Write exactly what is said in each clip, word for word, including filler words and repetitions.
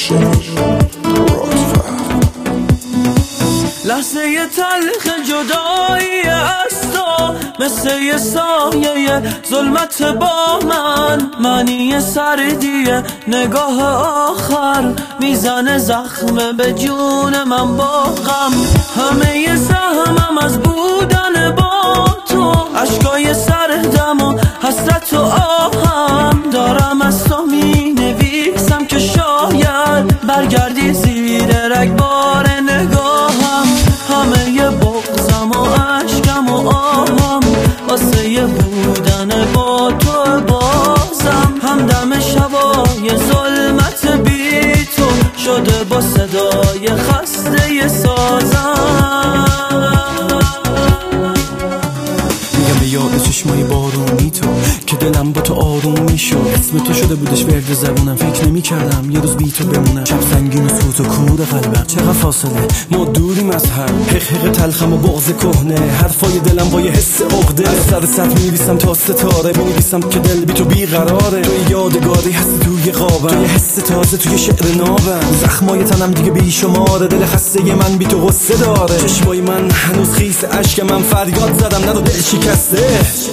لحظه ی تلخ جدایی از تو مثل یه سایه ظلمت با من، معنی سردی نگاه آخر میزنه زخم به جون من با غم. همه ی سهمم از بودن با تو، عشقای سردم و حسرت و آهم دارم از تو می نویسم که شاید برگردی زیر رگبار نگاهم. همه ی بغضم و عشقم و آهم واسه ی بودن با تو بازم. همدم شبای ظلمت بی تو شده با صدای خسته ی سازم. میگم به یاد چشمای بارونی تو که دلم با تو آروم میشد، اسم تو شده بودش ورد زبونم، فکر نمی کردم یه روز بی تو بمونم. شب سنگین و سوت و کور قلبم، چقدر فاصله ما دوریم از هم، حق تلخم و بغض کهنه، حرفای دلم با یه حس عقده. از سر سطح می‌نویسم تا ستاره، می‌نویسم که دل بی تو بیقراره. تو یادگاری هستی توی قابم، تو یه حس تازه توی شعر نابم. زخمای تنم دیگه بیشماره، دل خسته من بی تو قصه داره. چشمای من هنوز خیس اشک من، فریاد زدم ندو دل شکسته.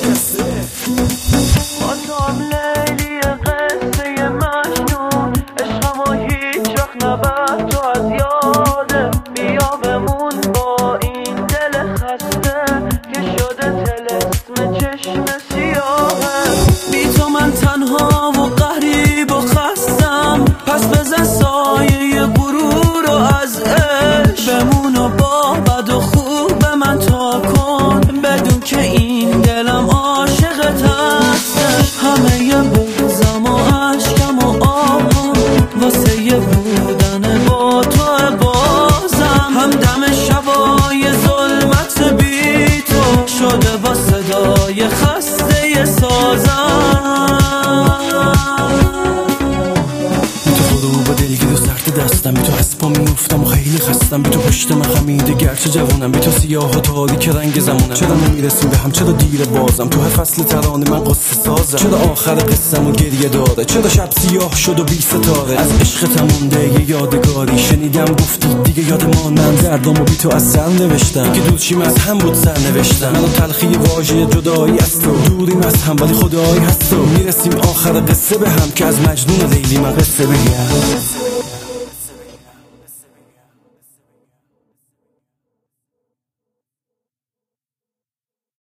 آتام لیلی قصه مجنون، عشقمو هیچ وقت نبر تو از یاده. بیا بمون با این دل خسته که شده طلسم چشم سیاهه. بی تو من تنها و غریب و خستم، پس بزن سایه غرور و از عشق بمون و با بد و خوب من تا کن، بدون که این دلم عاشقت هستش. همه ی بغضم و عشقم و آهم واسه ی بودن با تو بازم. همدم شبای ظلمت بی تو شده با صدای خسته ی سازم. دلگیر و سرد دستم، بی تو از پا میافتم و خیلی خستم. بی تو پشت من خمیده گرچه جوونم، بی تو سیاه و تاریک رنگ زمونم. چرا نمیرسیم به هم، چرا دیر بازم، تو هر فصل ترانه من قصه سازم. چرا آخر قصم و گریه داره، چرا شب سیاه شد و بی ستاره. از عشقت مونده یه یادگاری، شنیدم گفتی دیگه یاد مانم. دردامو بی تو از سر نوشتم، که دودشیم از هم بود سر نوشتم. من و تلخی واژه جدایی از تو، دوریم از هم ولی خدایی هست تو. میرسیم آخر قصه به هم، که از مجنون لیلی من قصه بگم.